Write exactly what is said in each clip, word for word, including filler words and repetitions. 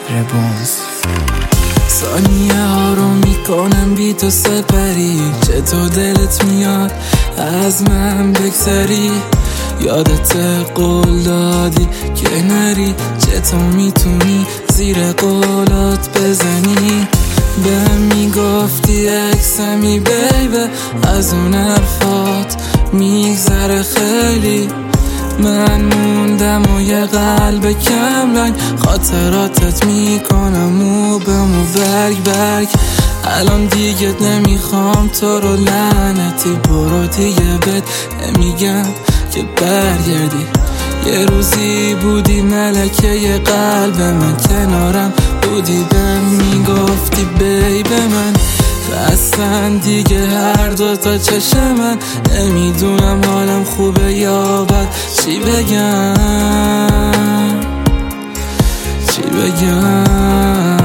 ربونز. ثانیه ها رو میکنم بی تو سپری، چطور دلت میاد از من بگذری؟ یادت قول دادی که نری، چطور میتونی زیر قولات بزنی؟ بهم میگفتی اکسمی بیبه، از اون حرفات میگذره خیلی. من موندم و یه قلب کم رنگ، خاطراتت میکنم مو به مو برگ برگ. الان دیگه نمیخوام تو رو لعنتی، برو دیگه بهت نمیگم که برگردی. یه روزی بودی ملکه یه قلب من، کنارم بودی بهم میگفتی بیب من. خستن دیگه هر دوتا چشم من، نمیدونم حالم خوبه یا بد، چی بگم چی بگم.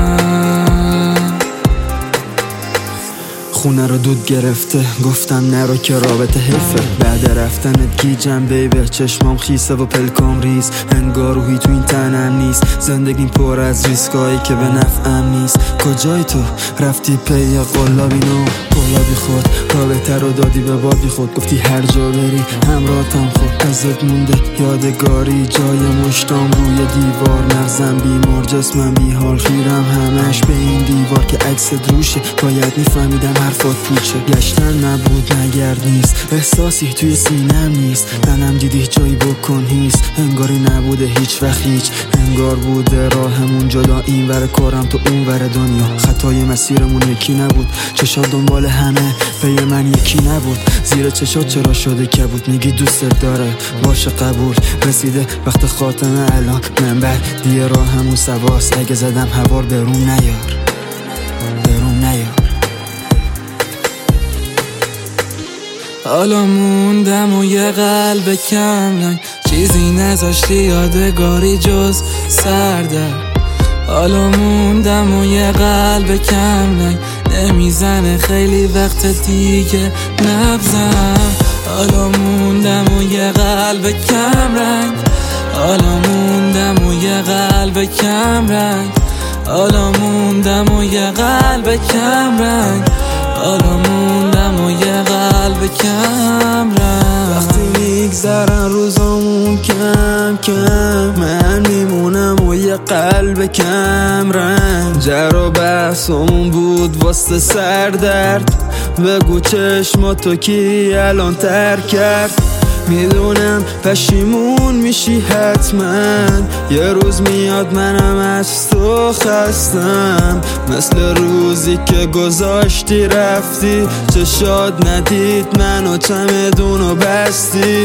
خونه رو دود گرفته، گفتم نرو که رابطه حیفه. بعد رفتنت گیجم بیبه، چشمام خیسه و پلکام ریز، انگار روحی تو این تنم نیست. زندگیم پر از ریسکایی که به نفعم نیست. کجای تو رفتی پی قلابی نو قلابی خود، رابطه رو دادی به بابی خود. گفتی هر جا بری همراهتم، خود ازت مونده یادگاری. جای مشتام روی دیوار، مغزم بیمار جسمم بی حال، خیرم همش به این دیوار که عکست روشه. باید میفهمیدم حرفات پوچه، گشتن نبود نگرد نیست، احساسی توی سینم نیست. تنم دیدی جایی بکن هیست، انگاری نبوده هیچ وقت هیچ. انگار بوده راهمون جدا، این ور کارم تو اون ور دنیا. خطای مسیرمون یکی نبود، چشات دنبال همه پی من یکی نبود. زیر چشات چرا شده کبود؟ میگی دوست داره باشه قبول، رسیده وقت خاتمه الان من بعدی راهمون سواست. اگه زدم هوار برون نیار برون نیار. حالا موندم و یه قلب کم رنگ، چیزی نذاشتی یادگاری جز سردر. حالا موندم و یه قلب کم رنگ، نمیزنه خیلی وقت دیگه نبزم. حالا موندم و یه قلب کم رنگ، حالا موندم و یه قلب کم رنگ، حالا موندم و یه قلب کم رنگ، حالا موندم و یه قلب کم رنگ. وقتی میگذرن روزامون کم کم، من میمونم و یه قلب کم رنگ. جر و بحثمون بود واسه سردرد، بگو چشماتو کی الان ترک کرد؟ میدونم پشیمون میشی حتما، یه روز میاد منم از تو خستم. مثل روزی که گذاشتی رفتی، چشات ندید منو چمدونو بستی.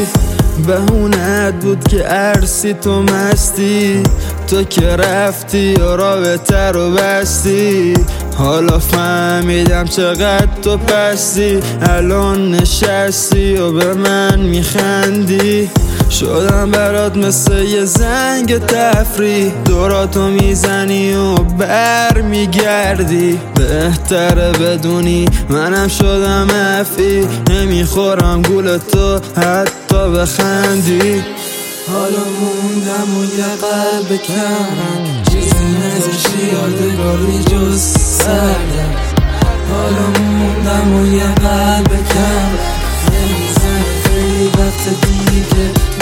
بهونت بود که عرصی تو مستی، تو که رفتی یا رابطه رو بستی. حالا فهمیدم چقدر تو پستی، الان نشستی و به من میخندی. شدم برات مثل یه زنگ تفریح، دوراتو میزنی و بر میگردی. بهتره بدونی منم شدم افی، نمیخورم گول تو حتی بخندی. حالا موندم و یه قلب کم، چیزی نذاشتی یادگاری جز سردم. حالا موندم و یه قلب کم، نمیزنه خیلی وقت دیگه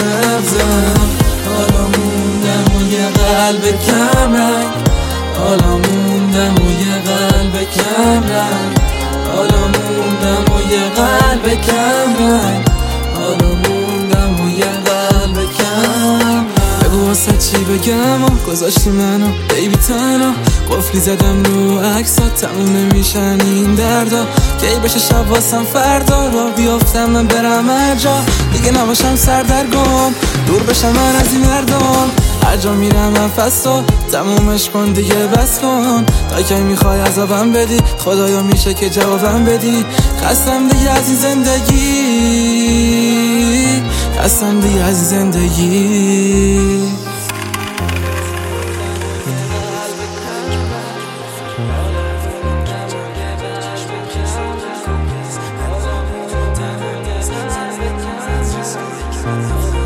نبزم. حالا موندم و یه قلب کم رنگ، حالا موندم و یه قلب کم رنگ، حالا موندم و یه قلب کم رنگ، حالا موندم و یه قلب کم رنگ. بگو واسه چی بگم و گذاشتی منو بیبی تنها، قفلی زدم رو عکسات تموم نمیشن این دردا. کی بشه شب واسم فردا، را بیافتم من برم هر جا، دیگه نباشم سردرگم، دور بشم من از این مردم. هر جا میرم نفسو تمومش کن دیگه بس کن، تا کی میخوای عذابم بدی؟ خدایا میشه که جوابم بدی. خستم دیگه از این زندگی، خستم دیگه از این زندگی. We'll be right back.